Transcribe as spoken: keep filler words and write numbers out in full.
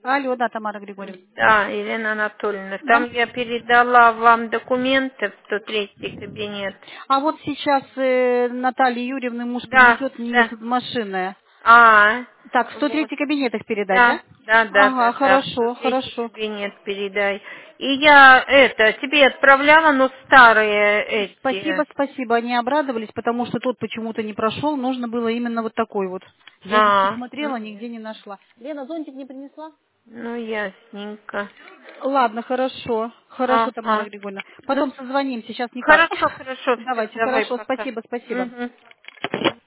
Алло, да, Тамара Григорьевна. Да, Елена Анатольевна, там Да. я передала вам документы в сто третий кабинет. А вот сейчас э, Наталья Юрьевна муж Да, привезет мне да. тут машины. А, Так, в сто вот. третий кабинет их передать, да? Да, да, да, Ага, да, да, в хорошо, сто третий хорошо. кабинет передай. И я это тебе отправляла, но старые Спасибо, эти. спасибо. Они обрадовались, потому что тот почему-то не прошел. Нужно было именно вот такой вот. Я везде А, смотрела, мгм. нигде не нашла. Лена, зонтик не принесла? Ну ясненько. Ладно, хорошо. Хорошо, Тамара Ага. Григорьевна. Ну, Потом созвонимся, сейчас никак. хорошо, хорошо, все, Давайте, давай, хорошо, пока. спасибо, спасибо. Мгм.